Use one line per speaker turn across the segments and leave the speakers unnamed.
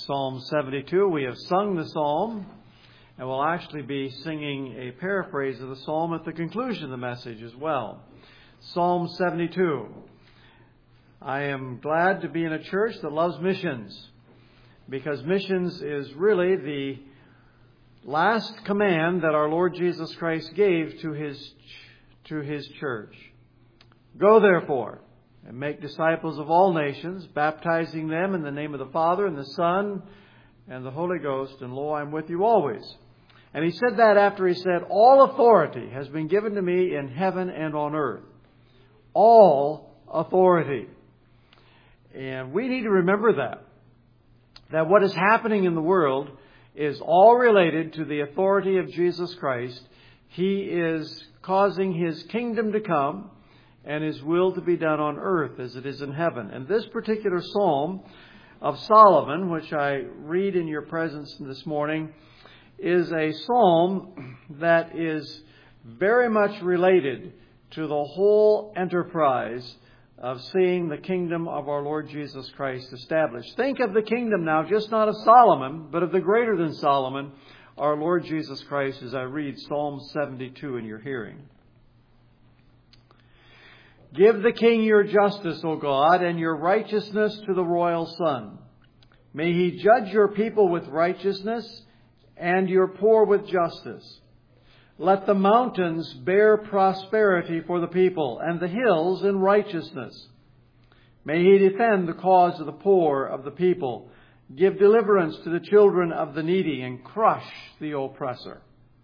Psalm 72. We have sung the psalm, and we'll actually be singing a paraphrase of the psalm at the conclusion of the message as well. Psalm 72. I am glad to be in a church that loves missions, because missions is really the last command that our Lord Jesus Christ gave to His church. Go therefore and make disciples of all nations, baptizing them in the name of the Father and the Son and the Holy Ghost, and lo, I'm with you always. And He said that after He said, all authority has been given to me in heaven and on earth. All authority. And we need to remember that what is happening in the world is all related to the authority of Jesus Christ. He is causing His kingdom to come and His will to be done on earth as it is in heaven. And this particular psalm of Solomon, which I read in your presence this morning, is a psalm that is very much related to the whole enterprise of seeing the kingdom of our Lord Jesus Christ established. Think of the kingdom now, just not of Solomon, but of the greater than Solomon, our Lord Jesus Christ, as I read Psalm 72 in your hearing. Give the king your justice, O God, and your righteousness to the royal son. May he judge your people with righteousness and your poor with justice. Let the mountains bear prosperity for the people, and the hills in righteousness. May he defend the cause of the poor of the people, give deliverance to the children of the needy, and crush the oppressor.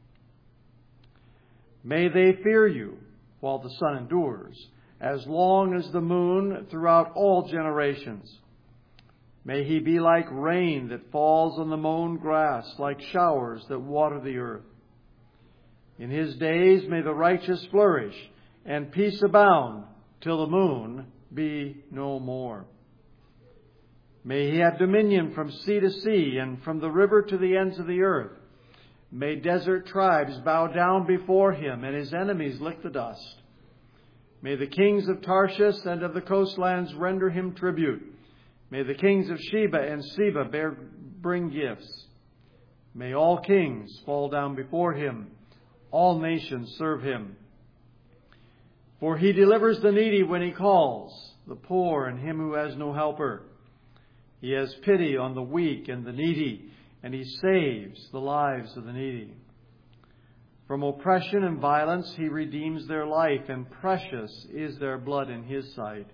May they fear you while the sun endures, as long as the moon throughout all generations. May he be like rain that falls on the mown grass, like showers that water the earth. In his days may the righteous flourish, and peace abound till the moon be no more. May he have dominion from sea to sea, and from the river to the ends of the earth. May desert tribes bow down before him, and his enemies lick the dust. May the kings of Tarshish and of the coastlands render him tribute. May the kings of Sheba and Seba bring gifts. May all kings fall down before him. All nations serve him. For he delivers the needy when he calls, the poor and him who has no helper. He has pity on the weak and the needy, and he saves the lives of the needy. From oppression and violence he redeems their life, and precious is their blood in his sight.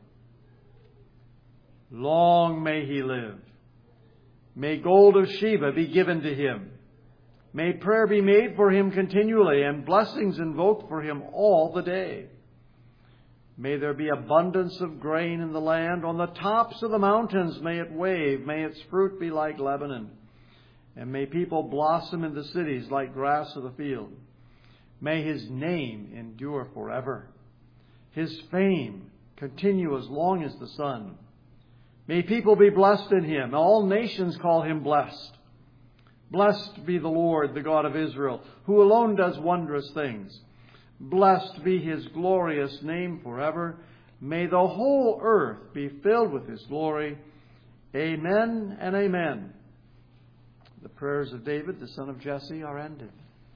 Long may he live. May gold of Sheba be given to him. May prayer be made for him continually, and blessings invoked for him all the day. May there be abundance of grain in the land. On the tops of the mountains may it wave. May its fruit be like Lebanon. And may people blossom in the cities like grass of the field. May his name endure forever. His fame continue as long as the sun. May people be blessed in him. All nations call him blessed. Blessed be the Lord, the God of Israel, who alone does wondrous things. Blessed be his glorious name forever. May the whole earth be filled with his glory. Amen and amen. The prayers of David, the son of Jesse, are ended.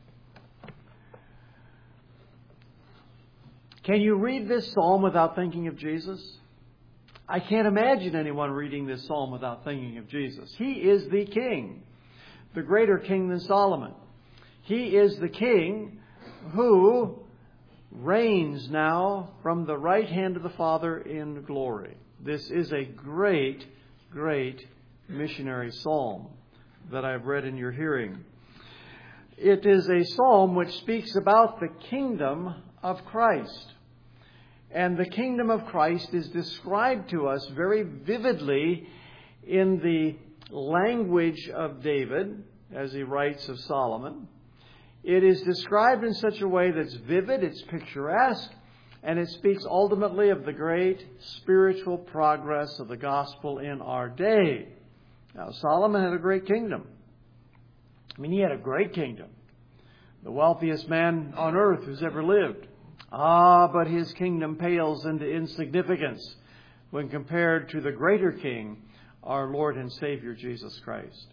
Can you read this psalm without thinking of Jesus? I can't imagine anyone reading this psalm without thinking of Jesus. He is the king, the greater king than Solomon. He is the king who reigns now from the right hand of the Father in glory. This is a great, great missionary psalm that I've read in your hearing. It is a psalm which speaks about the kingdom of Christ. And the kingdom of Christ is described to us very vividly in the language of David, as he writes of Solomon. It is described in such a way that's vivid, it's picturesque, and it speaks ultimately of the great spiritual progress of the gospel in our day. Now, Solomon had a great kingdom. He had a great kingdom. The wealthiest man on earth who's ever lived. But his kingdom pales into insignificance when compared to the greater king, our Lord and Savior, Jesus Christ.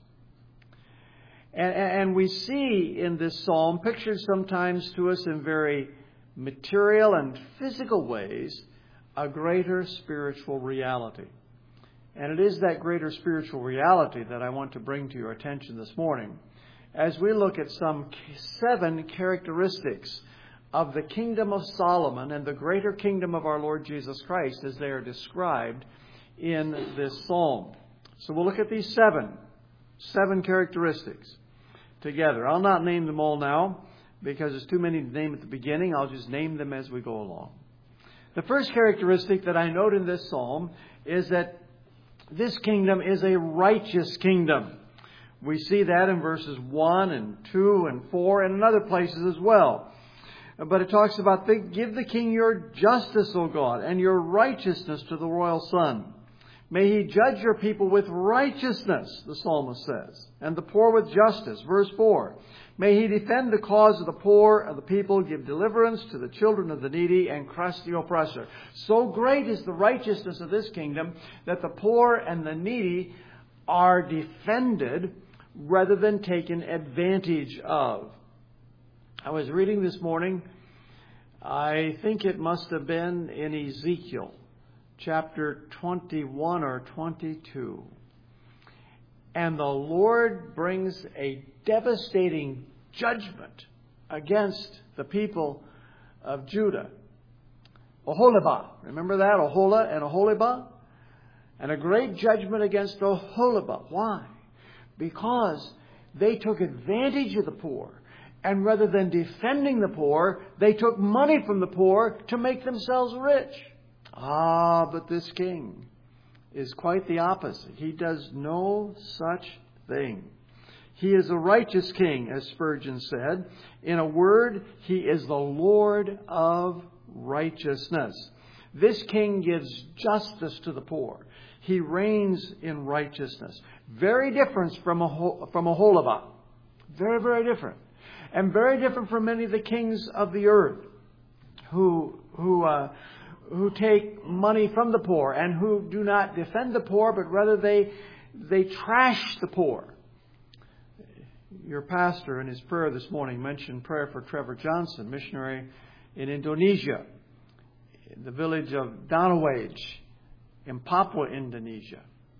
And we see in this psalm, pictured sometimes to us in very material and physical ways, a greater spiritual reality. And it is that greater spiritual reality that I want to bring to your attention this morning as we look at some 7 characteristics of the kingdom of Solomon and the greater kingdom of our Lord Jesus Christ as they are described in this psalm. So we'll look at these 7 characteristics together. I'll not name them all now because there's too many to name at the beginning. I'll just name them as we go along. The first characteristic that I note in this psalm is that this kingdom is a righteous kingdom. We see that in verses 1 and 2 and 4 and in other places as well. But it talks about, give the king your justice, O God, and your righteousness to the royal son. May he judge your people with righteousness, the psalmist says, and the poor with justice. Verse 4, may he defend the cause of the poor of the people, give deliverance to the children of the needy, and crush the oppressor. So great is the righteousness of this kingdom that the poor and the needy are defended rather than taken advantage of. I was reading this morning, I think it must have been in Ezekiel, chapter 21 or 22. And the Lord brings a devastating judgment against the people of Judah. Oholibah. Remember that? Oholah and Oholibah? And a great judgment against Oholibah. Why? Because they took advantage of the poor. And rather than defending the poor, they took money from the poor to make themselves rich. But this king is quite the opposite. He does no such thing. He is a righteous king, as Spurgeon said. In a word, he is the Lord of righteousness. This king gives justice to the poor. He reigns in righteousness. Very different from Oholibah. Very, very different. And very different from many of the kings of the earth who take money from the poor and who do not defend the poor, but rather they trash the poor. Your pastor in his prayer this morning mentioned prayer for Trevor Johnson, missionary in Indonesia, in the village of Danawage in Papua, Indonesia.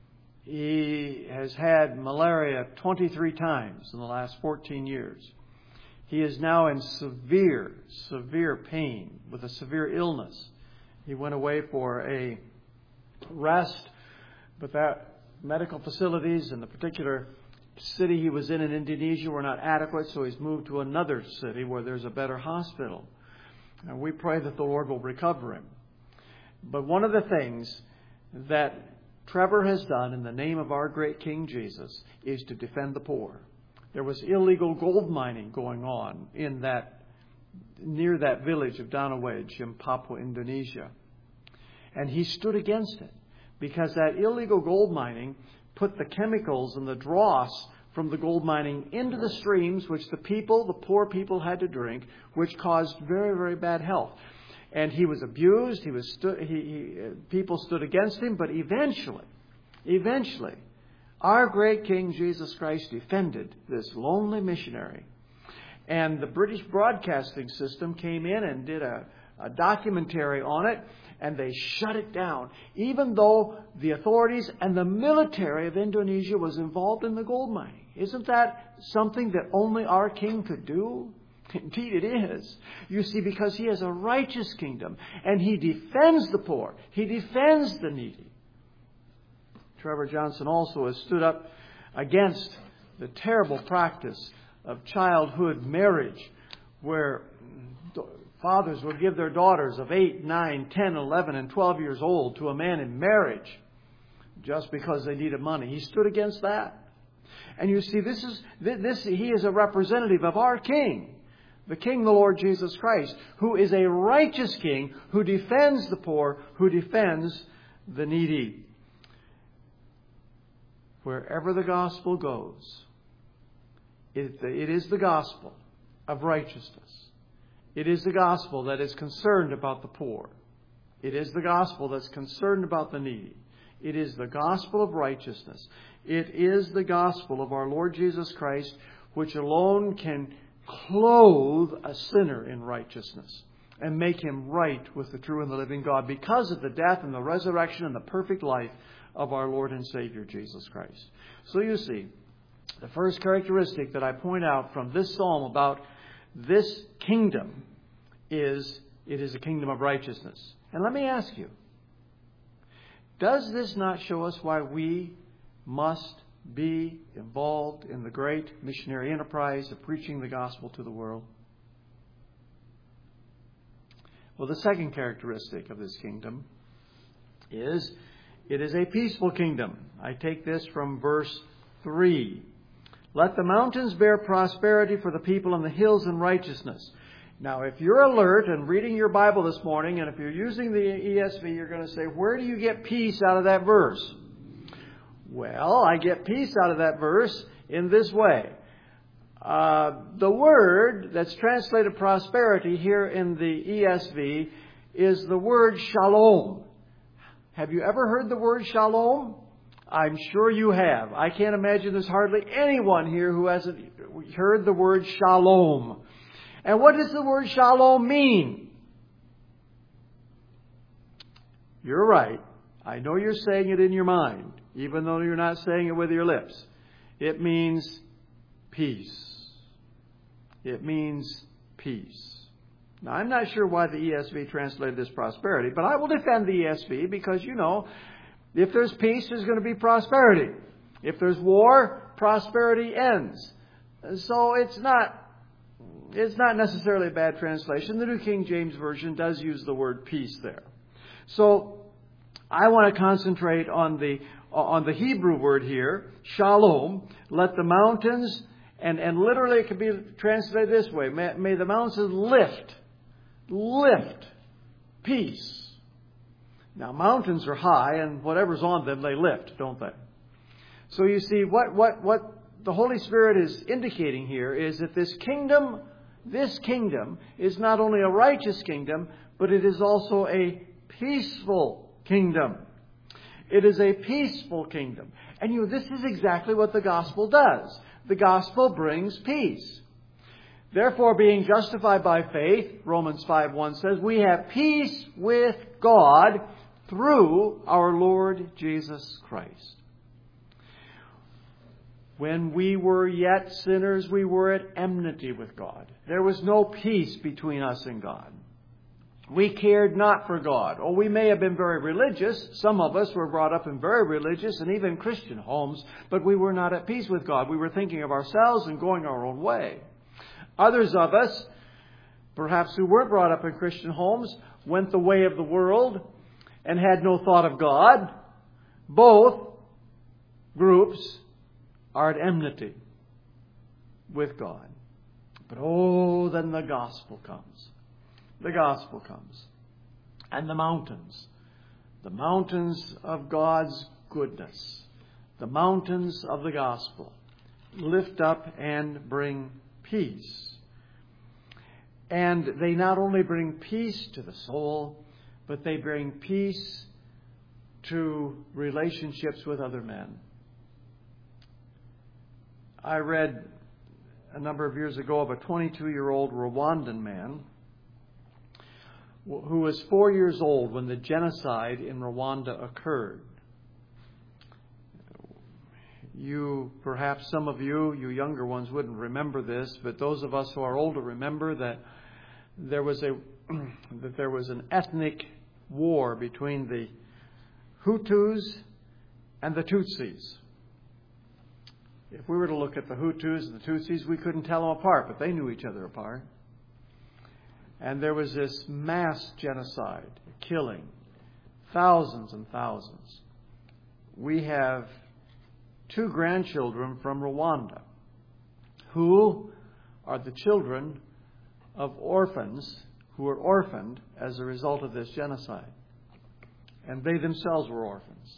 He has had malaria 23 times in the last 14 years. He is now in severe, severe pain with a severe illness. He went away for a rest, but that medical facilities in the particular city he was in Indonesia were not adequate, so he's moved to another city where there's a better hospital. And we pray that the Lord will recover him. But one of the things that Trevor has done in the name of our great King Jesus is to defend the poor. There was illegal gold mining going on near that village of Danawage in Papua, Indonesia. And he stood against it because that illegal gold mining put the chemicals and the dross from the gold mining into the streams, which the poor people had to drink, which caused very, very bad health. And he was abused. People stood against him, but eventually, our great King Jesus Christ defended this lonely missionary. And the British Broadcasting System came in and did a documentary on it, and they shut it down, even though the authorities and the military of Indonesia was involved in the gold mining. Isn't that something that only our King could do? Indeed it is. You see, because he has a righteous kingdom, and he defends the poor. He defends the needy. Trevor Johnson also has stood up against the terrible practice of childhood marriage, where fathers will give their daughters of 8, 9, 10, 11, and 12 years old to a man in marriage just because they needed money. He stood against that. And you see, he is a representative of our King, the King, the Lord Jesus Christ, who is a righteous King, who defends the poor, who defends the needy. Wherever the gospel goes, it is the gospel of righteousness. It is the gospel that is concerned about the poor. It is the gospel that's concerned about the needy. It is the gospel of righteousness. It is the gospel of our Lord Jesus Christ, which alone can clothe a sinner in righteousness and make him right with the true and the living God because of the death and the resurrection and the perfect life of our Lord and Savior Jesus Christ. So you see, the first characteristic that I point out from this psalm about this kingdom is it is a kingdom of righteousness. And let me ask you, does this not show us why we must be involved in the great missionary enterprise of preaching the gospel to the world? Well, the second characteristic of this kingdom is it is a peaceful kingdom. I take this from verse 3. Let the mountains bear prosperity for the people and the hills in righteousness. Now, if you're alert and reading your Bible this morning, and if you're using the ESV, you're going to say, where do you get peace out of that verse? Well, I get peace out of that verse in this way. The word that's translated prosperity here in the ESV is the word shalom. Have you ever heard the word shalom? I'm sure you have. I can't imagine there's hardly anyone here who hasn't heard the word shalom. And what does the word shalom mean? You're right. I know you're saying it in your mind, even though you're not saying it with your lips. It means peace. It means peace. Now, I'm not sure why the ESV translated this prosperity, but I will defend the ESV because, you know, if there's peace, there's going to be prosperity. If there's war, prosperity ends. So it's not necessarily a bad translation. The New King James Version does use the word peace there. So I want to concentrate on the Hebrew word here, shalom. Let the mountains, and literally it can be translated this way, may the mountains lift peace. Now, mountains are high, and whatever's on them, they lift, don't they? So you see, what the Holy Spirit is indicating here is that this kingdom is not only a righteous kingdom, but it is also a peaceful kingdom. It is a peaceful kingdom. And this is exactly what the gospel does. The gospel brings peace. Therefore, being justified by faith, Romans 5:1 says, we have peace with God through our Lord Jesus Christ. When we were yet sinners, we were at enmity with God. There was no peace between us and God. We cared not for God. Oh, we may have been very religious. Some of us were brought up in very religious and even Christian homes, but we were not at peace with God. We were thinking of ourselves and going our own way. Others of us, perhaps who weren't brought up in Christian homes, went the way of the world and had no thought of God. Both groups are at enmity with God. But then the gospel comes. The gospel comes. And the mountains of God's goodness, the mountains of the gospel, lift up and bring peace. And they not only bring peace to the soul, but they bring peace to relationships with other men. I read a number of years ago of a 22-year-old Rwandan man who was 4 years old when the genocide in Rwanda occurred. Perhaps some of you younger ones wouldn't remember this, but those of us who are older remember that there was an ethnic war between the Hutus and the Tutsis. If we were to look at the Hutus and the Tutsis, we couldn't tell them apart, but they knew each other apart. And there was this mass genocide, killing thousands and thousands. We have 2 grandchildren from Rwanda who are the children of orphans who were orphaned as a result of this genocide. And they themselves were orphans.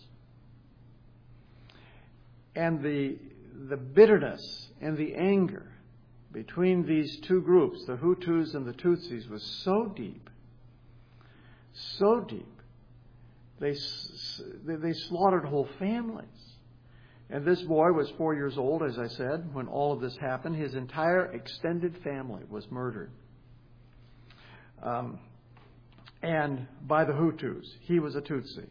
And the bitterness and the anger between these 2 groups, the Hutus and the Tutsis, was so deep They slaughtered whole families. And this boy was 4 years old, as I said, when all of this happened. His entire extended family was murdered. And by the Hutus. He was a Tutsi.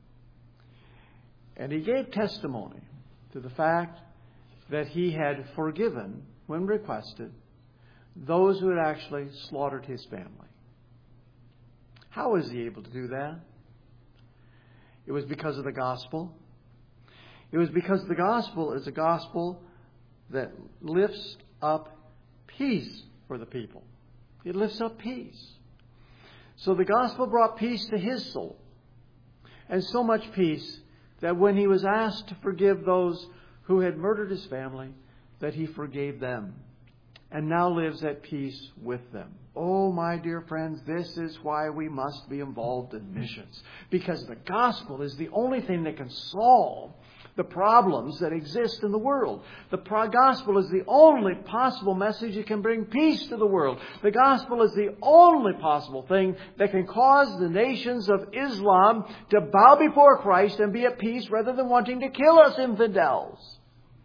And he gave testimony to the fact that he had forgiven, when requested, those who had actually slaughtered his family. How was he able to do that? It was because of the gospel. It was because the gospel is a gospel that lifts up peace for the people. It lifts up peace. So the gospel brought peace to his soul. And so much peace that when he was asked to forgive those who had murdered his family, that he forgave them and now lives at peace with them. Oh, my dear friends, this is why we must be involved in missions. Because the gospel is the only thing that can solve the problems that exist in the world. The gospel is the only possible message that can bring peace to the world. The gospel is the only possible thing that can cause the nations of Islam to bow before Christ and be at peace rather than wanting to kill us infidels.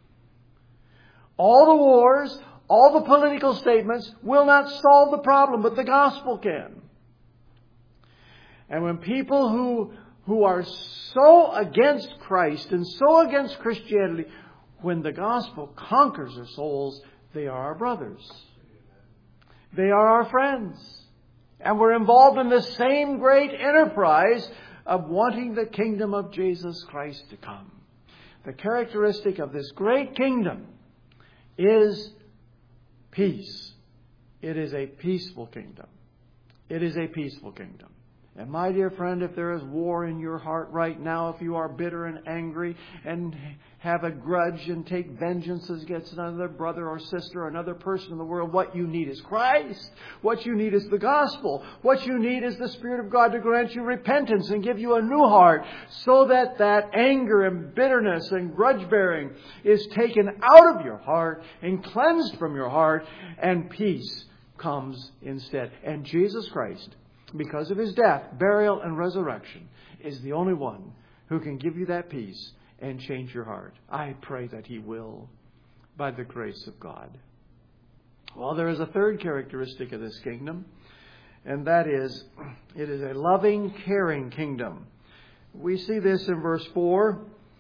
All the wars, all the political statements will not solve the problem, but the gospel can. And when people who are so against Christ and so against Christianity, when the gospel conquers their souls, they are our brothers. They are our friends. And we're involved in the same great enterprise of wanting the kingdom of Jesus Christ to come. The characteristic of this great kingdom is peace. It is a peaceful kingdom. It is a peaceful kingdom. And my dear friend, if there is war in your heart right now, if you are bitter and angry and have a grudge and take vengeance against another brother or sister or another person in the world, what you need is Christ. What you need is the gospel. What you need is the Spirit of God to grant you repentance and give you a new heart so that that anger and bitterness and grudge bearing is taken out of your heart and cleansed from your heart, and peace comes instead. And Jesus Christ, because of His death, burial, and resurrection, is the only one who can give you that peace and change your heart. I pray that He will, by the grace of God. Well, there is a third characteristic of this kingdom, and that is, it is a loving, caring kingdom. We see this in verse 4,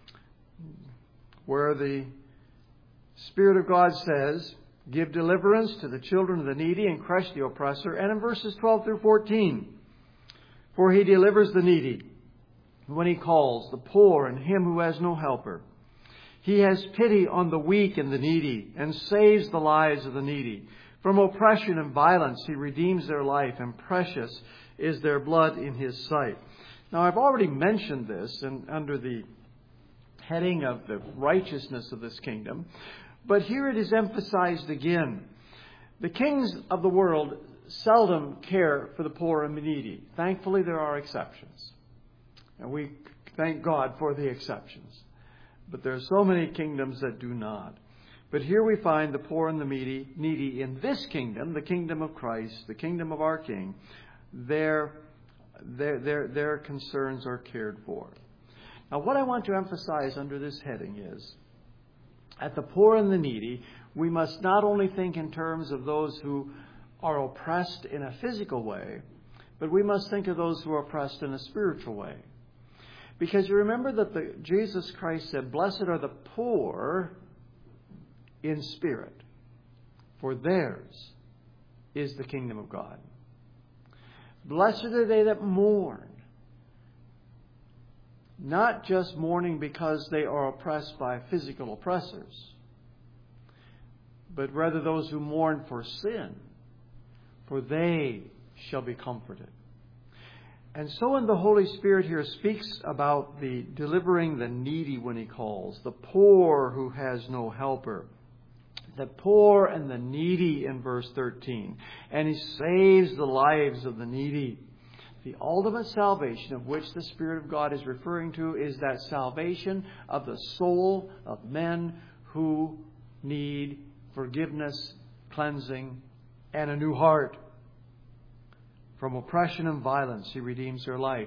where the Spirit of God says, "Give deliverance to the children of the needy and crush the oppressor." And in verses 12 through 14, "For He delivers the needy when He calls, the poor and him who has no helper. He has pity on the weak and the needy and saves the lives of the needy. From oppression and violence He redeems their life, and precious is their blood in His sight." Now, I've already mentioned this under the heading of the righteousness of this kingdom. But here it is emphasized again. The kings of the world seldom care for the poor and the needy. Thankfully, there are exceptions. And we thank God for the exceptions. But there are so many kingdoms that do not. But here we find the poor and the needy in this kingdom, the kingdom of Christ, the kingdom of our King. Their concerns are cared for. Now, what I want to emphasize under this heading is, at the poor and the needy, we must not only think in terms of those who are oppressed in a physical way, but we must think of those who are oppressed in a spiritual way. Because you remember that Jesus Christ said, "Blessed are the poor in spirit, for theirs is the kingdom of God." Blessed are they that mourn. Not just mourning because they are oppressed by physical oppressors, but rather those who mourn for sin, for they shall be comforted. And so when the Holy Spirit here speaks about the delivering the needy when He calls, the poor who has no helper, the poor and the needy in verse 13, and He saves the lives of the needy. The ultimate salvation of which the Spirit of God is referring to is that salvation of the soul of men who need forgiveness, cleansing, and a new heart. From oppression and violence He redeems their life.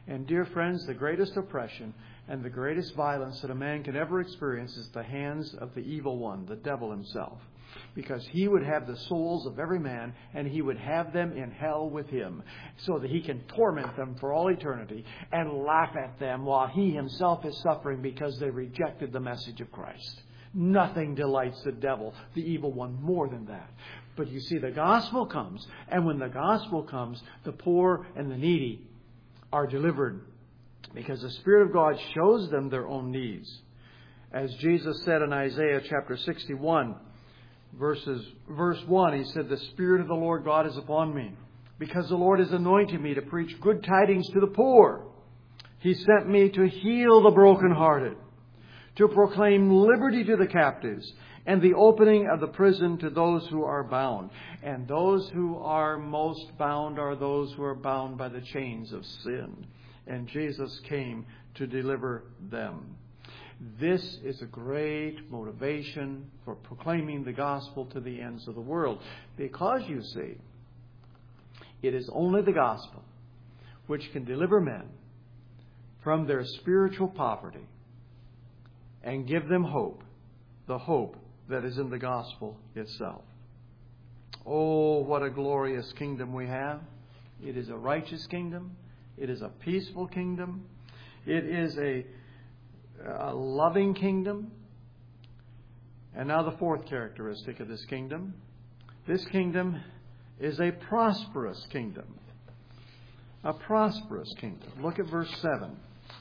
And dear friends, the greatest oppression and the greatest violence that a man can ever experience is the hands of the evil one, the devil himself. Because he would have the souls of every man, and he would have them in hell with him, so that he can torment them for all eternity and laugh at them while he himself is suffering because they rejected the message of Christ. Nothing delights the devil, the evil one, more than that. But you see, the gospel comes, and when the gospel comes, the poor and the needy are delivered because the Spirit of God shows them their own needs. As Jesus said in Isaiah chapter 61, verse 1, He said, "The Spirit of the Lord God is upon me, because the Lord has anointed me to preach good tidings to the poor. He sent me to heal the brokenhearted, to proclaim liberty to the captives, and the opening of the prison to those who are bound." And those who are most bound are those who are bound by the chains of sin. And Jesus came to deliver them. This is a great motivation for proclaiming the gospel to the ends of the world. Because, you see, it is only the gospel which can deliver men from their spiritual poverty and give them hope, the hope that is in the gospel itself. Oh, what a glorious kingdom we have. It is a righteous kingdom. It is a peaceful kingdom. It is a loving kingdom. And now the fourth characteristic of this kingdom. This kingdom is a prosperous kingdom. A prosperous kingdom. Look at verse 7.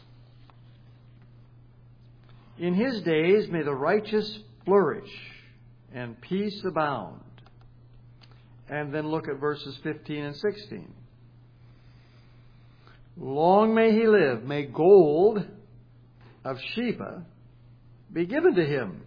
"In his days may the righteous flourish and peace abound." And then look at verses 15 and 16. "Long may he live. May gold of Sheba be given to him."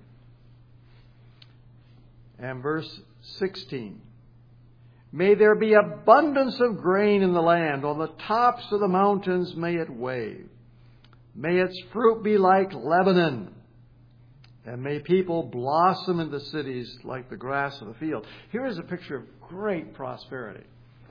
And verse 16. "May there be abundance of grain in the land. On the tops of the mountains may it wave. May its fruit be like Lebanon. And may people blossom in the cities like the grass of the field." Here is a picture of great prosperity.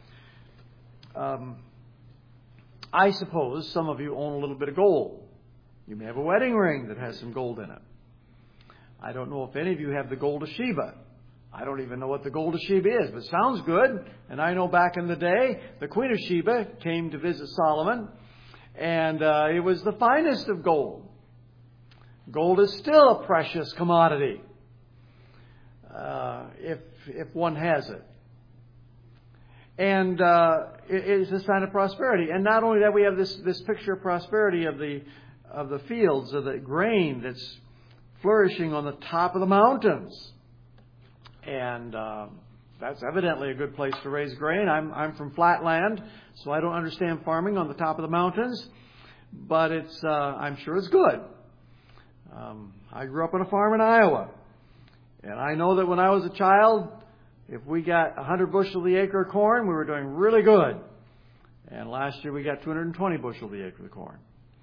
I suppose some of you own a little bit of gold. You may have a wedding ring that has some gold in it. I don't know if any of you have the gold of Sheba. I don't even know what the gold of Sheba is, but it sounds good. And I know back in the day, the Queen of Sheba came to visit Solomon, and it was the finest of gold. Gold is still a precious commodity, if one has it. And it is a sign of prosperity. And not only that, we have this picture of prosperity of the fields, of the grain that's flourishing on the top of the mountains. And that's evidently a good place to raise grain. I'm from flatland, so I don't understand farming on the top of the mountains, but I'm sure it's good. I grew up on a farm in Iowa, and I know that when I was a child, if we got 100 bushel the acre of corn, we were doing really good. And last year we got 220 bushel the acre of corn.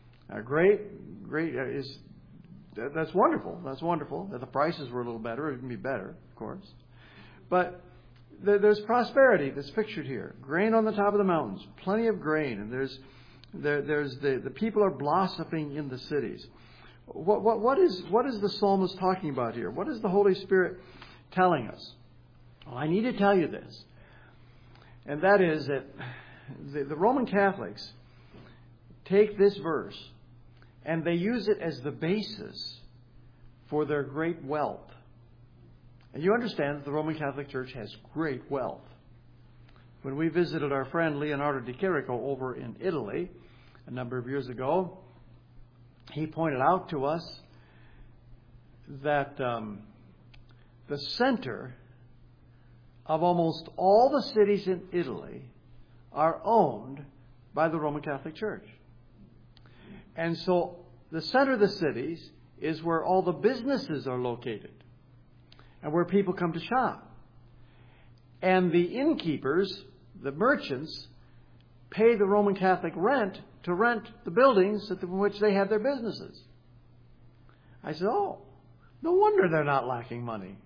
That's wonderful. That's wonderful. If the prices were a little better, it would be better, of course. But there's prosperity that's pictured here. Grain on the top of the mountains, plenty of grain, and there's the people are blossoming in the cities. What is the psalmist talking about here? What is the Holy Spirit telling us? Well, I need to tell you this, and that is that the Roman Catholics take this verse and they use it as the basis for their great wealth. And you understand that the Roman Catholic Church has great wealth. When we visited our friend Leonardo Di Chirico over in Italy a number of years ago, he pointed out to us that the center of almost all the cities in Italy are owned by the Roman Catholic Church. And so the center of the cities is where all the businesses are located and where people come to shop. And the innkeepers, the merchants, pay the Roman Catholic rent to rent the buildings from which they have their businesses. I said, oh, no wonder they're not lacking money.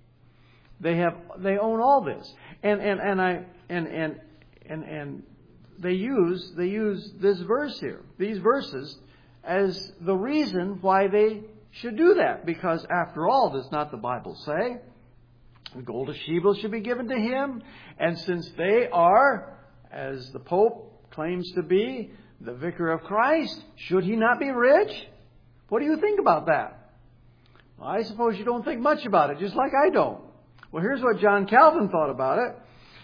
They own all this. And they use this verse here, these verses, as the reason why they should do that. Because after all, does not the Bible say the gold of Sheba should be given to him? And since they are, as the Pope claims to be, the vicar of Christ, should he not be rich? What do you think about that? Well, I suppose you don't think much about it, just like I don't. Well, here's what John Calvin thought about it.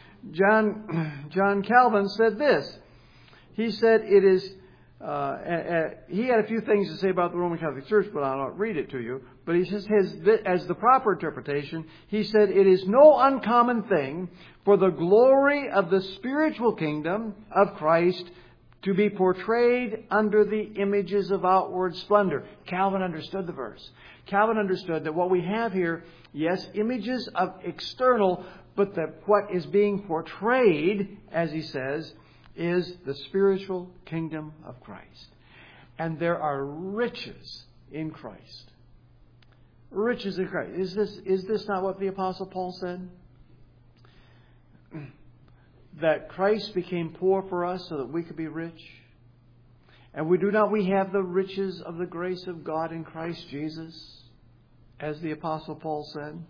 John Calvin said this. He said it is, he had a few things to say about the Roman Catholic Church, but I'll not read it to you. But he says, as the proper interpretation, he said, it is no uncommon thing for the glory of the spiritual kingdom of Christ to be portrayed under the images of outward splendor. Calvin understood the verse. Calvin understood that what we have here, yes, images of external, but that what is being portrayed, as he says, is the spiritual kingdom of Christ. And there are riches in Christ. Riches in Christ. Is this not what the Apostle Paul said? That Christ became poor for us so that we could be rich. And we have the riches of the grace of God in Christ Jesus, as the Apostle Paul said.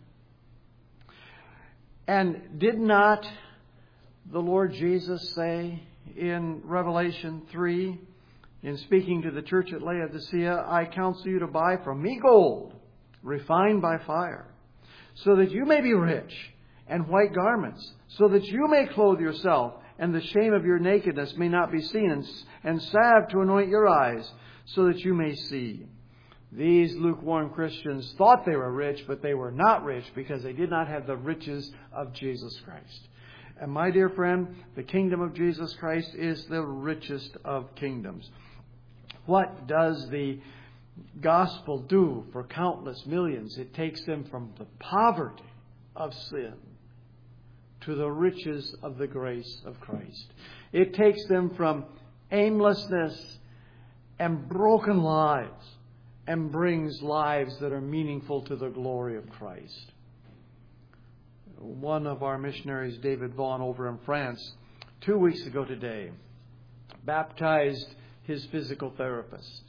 And did not the Lord Jesus say in Revelation 3, in speaking to the church at Laodicea, I counsel you to buy from me gold, refined by fire, so that you may be rich, and white garments, so that you may clothe yourself, and the shame of your nakedness may not be seen, and salve to anoint your eyes, so that you may see. These lukewarm Christians thought they were rich, but they were not rich because they did not have the riches of Jesus Christ. And my dear friend, the kingdom of Jesus Christ is the richest of kingdoms. What does the gospel do for countless millions? It takes them from the poverty of sin to the riches of the grace of Christ. It takes them from aimlessness and broken lives and brings lives that are meaningful to the glory of Christ. One of our missionaries, David Vaughn, over in France, 2 weeks ago today, baptized his physical therapist.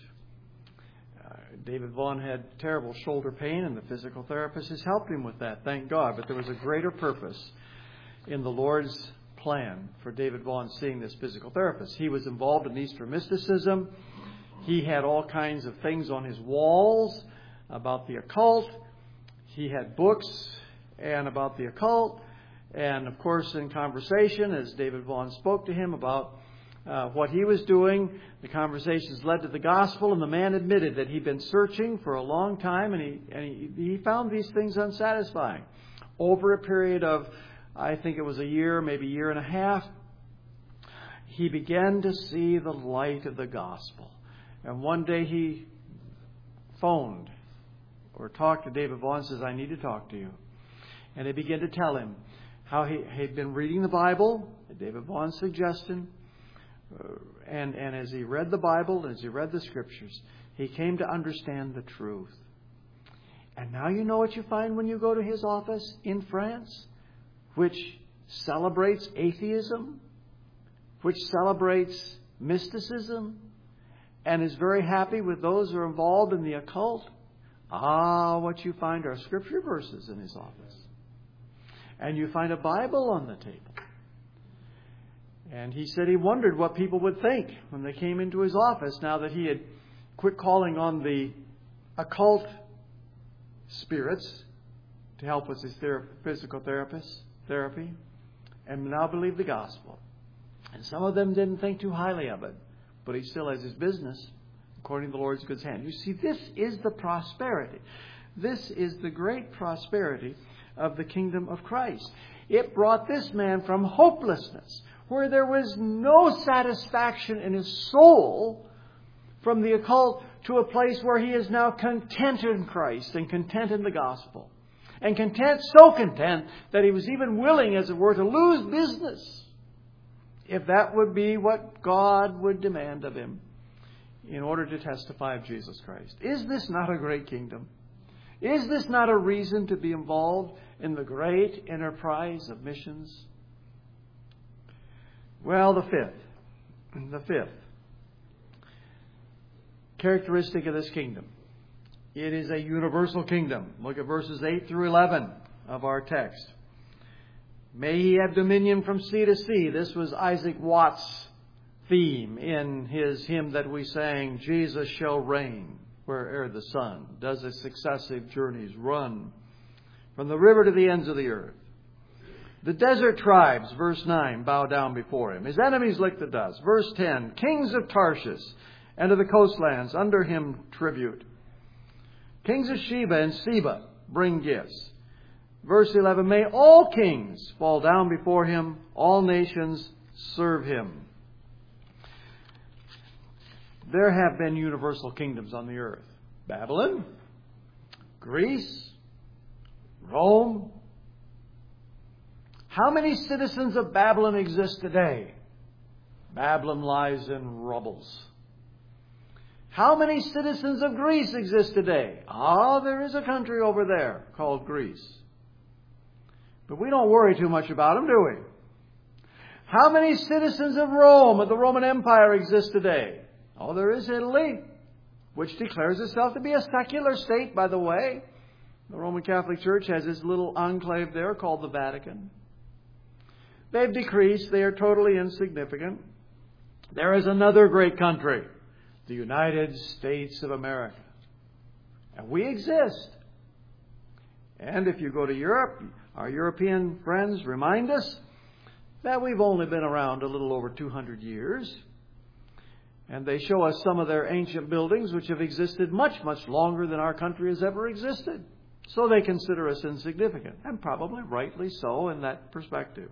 David Vaughn had terrible shoulder pain, and the physical therapist has helped him with that, thank God. But there was a greater purpose in the Lord's plan for David Vaughn seeing this physical therapist. He was involved in Eastern mysticism. He had all kinds of things on his walls about the occult. He had books and about the occult. And of course, in conversation, as David Vaughn spoke to him about what he was doing, the conversations led to the gospel, and the man admitted that he'd been searching for a long time, and he found these things unsatisfying. Over a period of, I think it was a year, maybe a year and a half, he began to see the light of the gospel. And one day he phoned or talked to David Vaughn and says, I need to talk to you. And they began to tell him how he had been reading the Bible at David Vaughn's suggestion. And as he read the Bible, as he read the Scriptures, he came to understand the truth. And now you know what you find when you go to his office in France, which celebrates atheism, which celebrates mysticism, and is very happy with those who are involved in the occult. What you find are Scripture verses in his office. And you find a Bible on the table. And he said he wondered what people would think when they came into his office now that he had quit calling on the occult spirits to help with his physical therapy, and now believe the gospel. And some of them didn't think too highly of it, but he still has his business according to the Lord's good hand. You see, this is the prosperity. This is the great prosperity of the kingdom of Christ. It brought this man from hopelessness, where there was no satisfaction in his soul from the occult, to a place where he is now content in Christ and content in the gospel. And so content that he was even willing, as it were, to lose business, if that would be what God would demand of him in order to testify of Jesus Christ. Is this not a great kingdom? Is this not a reason to be involved in the great enterprise of missions? Well, the fifth. The fifth characteristic of this kingdom. It is a universal kingdom. Look at verses 8 through 11 of our text. May he have dominion from sea to sea. This was Isaac Watts' theme in his hymn that we sang, Jesus shall reign where'er the sun does his successive journeys run, from the river to the ends of the earth. The desert tribes, verse 9, bow down before him. His enemies lick the dust. Verse 10, kings of Tarshish and of the coastlands under him tribute. Kings of Sheba and Seba bring gifts. Verse 11, may all kings fall down before him, all nations serve him. There have been universal kingdoms on the earth. Babylon, Greece, Rome. How many citizens of Babylon exist today? Babylon lies in rubbles. How many citizens of Greece exist today? There is a country over there called Greece. But we don't worry too much about them, do we? How many citizens of Rome, of the Roman Empire, exist today? There is Italy, which declares itself to be a secular state, by the way. The Roman Catholic Church has its little enclave there called the Vatican. They've decreased. They are totally insignificant. There is another great country, the United States of America. And we exist. And if you go to Europe, our European friends remind us that we've only been around a little over 200 years. And they show us some of their ancient buildings which have existed much, much longer than our country has ever existed. So they consider us insignificant. And probably rightly so in that perspective.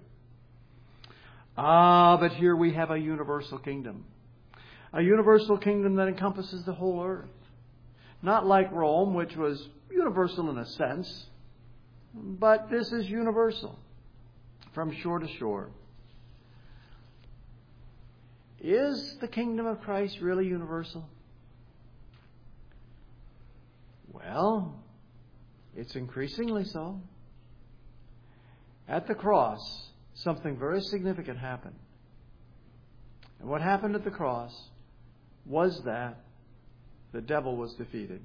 But here we have a universal kingdom. A universal kingdom that encompasses the whole earth. Not like Rome, which was universal in a sense. But this is universal. From shore to shore. Is the kingdom of Christ really universal? Well, it's increasingly so. At the cross, something very significant happened. And what happened at the cross was that the devil was defeated.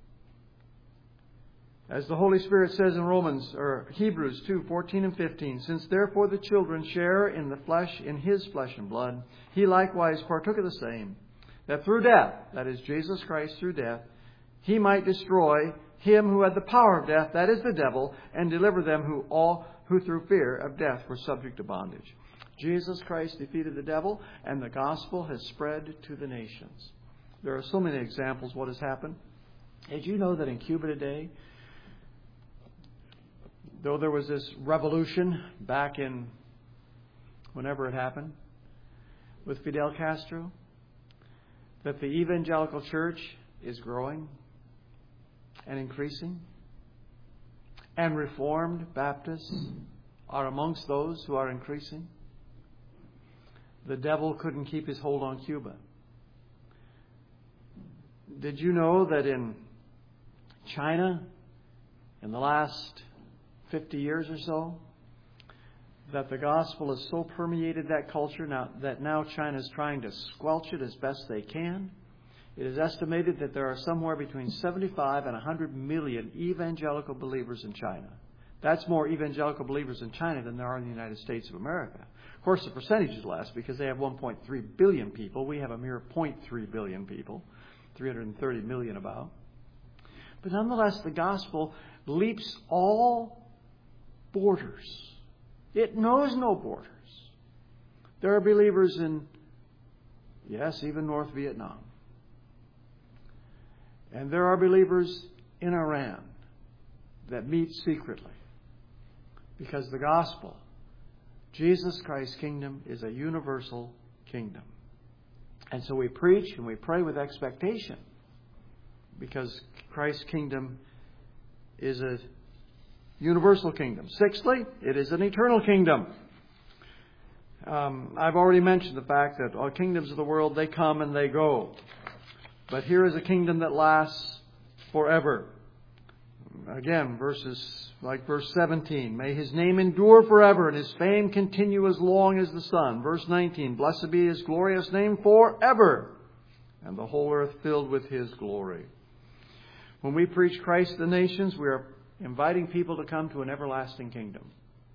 As the Holy Spirit says in Hebrews 2:14 and 15, since therefore the children share in the flesh, in his flesh and blood, he likewise partook of the same, that through death, that is Jesus Christ through death, he might destroy him who had the power of death, that is the devil, and deliver them who through fear of death were subject to bondage. Jesus Christ defeated the devil, and the gospel has spread to the nations. There are so many examples of what has happened. Did you know that in Cuba today, though there was this revolution back in whenever it happened with Fidel Castro, that the evangelical church is growing and increasing, and Reformed Baptists are amongst those who are increasing? The devil couldn't keep his hold on Cuba. Did you know that in China, in the last 50 years or so, that the gospel has so permeated that culture that now China is trying to squelch it as best they can? It is estimated that there are somewhere between 75 and 100 million evangelical believers in China. That's more evangelical believers in China than there are in the United States of America. Of course, the percentage is less because they have 1.3 billion people. We have a mere 0.3 billion people, 330 million about. But nonetheless, the gospel leaps all borders. It knows no borders. There are believers in, yes, even North Vietnam. And there are believers in Iran that meet secretly. Because the gospel, Jesus Christ's kingdom, is a universal kingdom. And so we preach and we pray with expectation. Because Christ's kingdom is a universal kingdom. Sixthly, it is an eternal kingdom. I've already mentioned the fact that all kingdoms of the world, they come and they go. But here is a kingdom that lasts forever. Again, verses like verse 17. May His name endure forever and His fame continue as long as the sun. Verse 19. Blessed be His glorious name forever, and the whole earth filled with His glory. When we preach Christ to the nations, we are inviting people to come to an everlasting kingdom.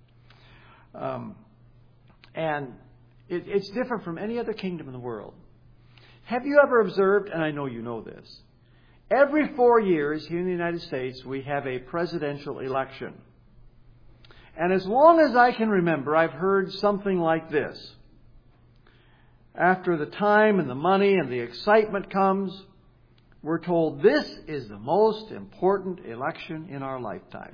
And it's different from any other kingdom in the world. Have you ever observed, and I know you know this, every 4 years here in the United States we have a presidential election. And as long as I can remember, I've heard something like this. After the time and the money and the excitement comes, we're told this is the most important election in our lifetime.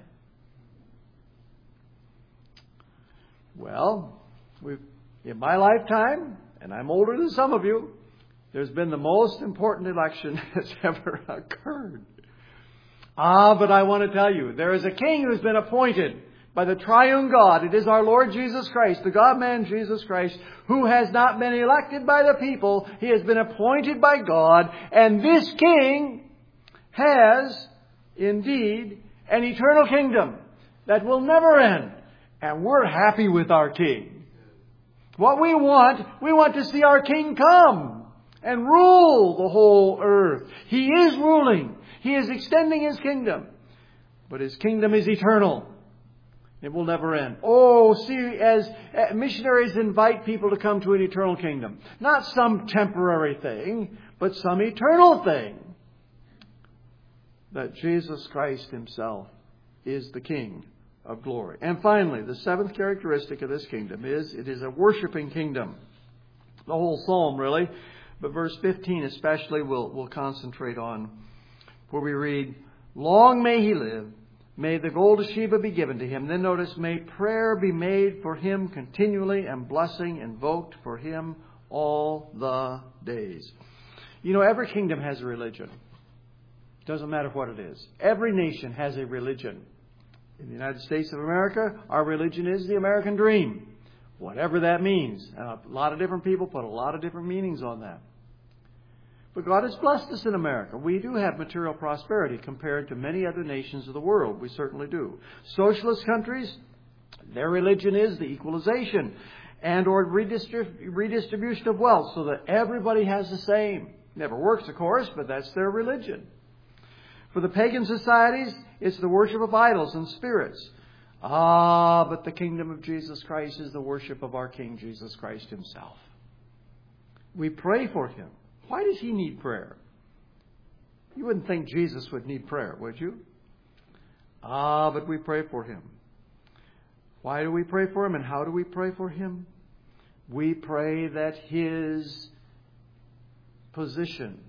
Well, in my lifetime, and I'm older than some of you, there's been the most important election that's ever occurred. But I want to tell you, there is a king who's been appointed by the triune God. It is our Lord Jesus Christ, the God-man Jesus Christ, who has not been elected by the people. He has been appointed by God. And this king has, indeed, an eternal kingdom that will never end. And we're happy with our king. What we want to see our king come and rule the whole earth. He is ruling. He is extending His kingdom. But His kingdom is eternal. It will never end. Oh, see, as missionaries invite people to come to an eternal kingdom. Not some temporary thing, but some eternal thing. That Jesus Christ Himself is the King of glory. And finally, the seventh characteristic of this kingdom is it is a worshiping kingdom. The whole psalm, really. But verse 15 especially we'll concentrate on, where we read, long may He live, may the gold of Sheba be given to Him. Then notice, may prayer be made for Him continually and blessing invoked for Him all the days. You know, every kingdom has a religion. It doesn't matter what it is. Every nation has a religion. In the United States of America, our religion is the American dream. Whatever that means. A lot of different people put a lot of different meanings on that. But God has blessed us in America. We do have material prosperity compared to many other nations of the world. We certainly do. Socialist countries, their religion is the equalization and or redistribution of wealth so that everybody has the same. Never works, of course, but that's their religion. For the pagan societies, it's the worship of idols and spirits. But the kingdom of Jesus Christ is the worship of our King Jesus Christ Himself. We pray for Him. Why does He need prayer? You wouldn't think Jesus would need prayer, would you? But we pray for Him. Why do we pray for Him and how do we pray for Him? We pray that His position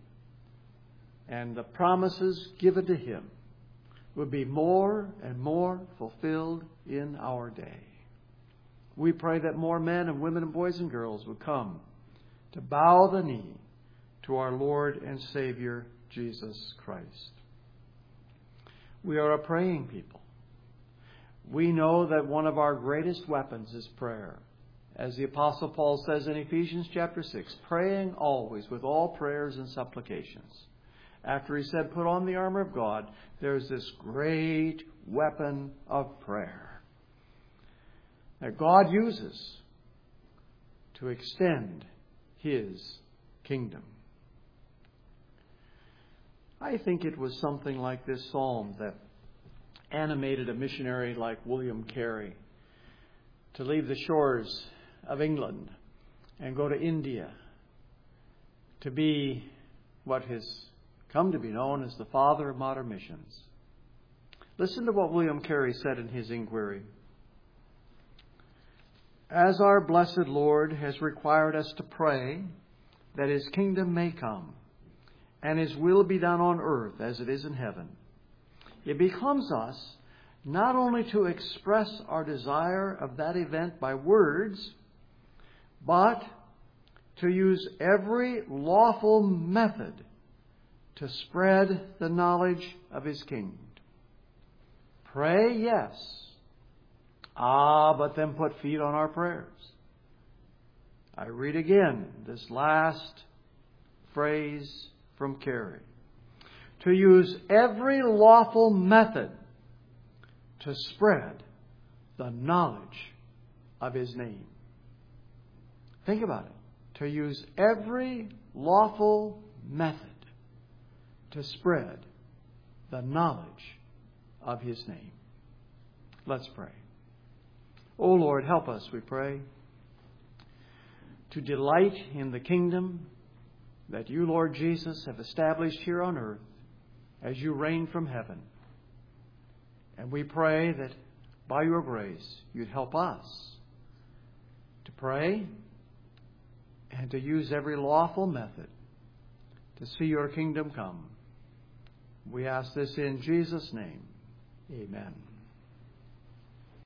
and the promises given to Him will be more and more fulfilled in our day. We pray that more men and women and boys and girls will come to bow the knee to our Lord and Savior, Jesus Christ. We are a praying people. We know that one of our greatest weapons is prayer. As the Apostle Paul says in Ephesians chapter 6, praying always with all prayers and supplications. After he said, put on the armor of God, there's this great weapon of prayer that God uses to extend His kingdom. I think it was something like this psalm that animated a missionary like William Carey to leave the shores of England and go to India to be what has come to be known as the father of modern missions. Listen to what William Carey said in his inquiry. As our blessed Lord has required us to pray that His kingdom may come and His will be done on earth as it is in heaven, it becomes us not only to express our desire of that event by words, but to use every lawful method to spread the knowledge of His kingdom. Pray, yes. But then put feet on our prayers. I read again this last phrase from Carey. To use every lawful method to spread the knowledge of His name. Think about it. To use every lawful method to spread the knowledge of His name. Let's pray. O Lord, help us, we pray, to delight in the kingdom that You, Lord Jesus, have established here on earth as You reign from heaven. And we pray that by Your grace, You'd help us to pray and to use every lawful method to see Your kingdom come. We ask this in Jesus' name. Amen.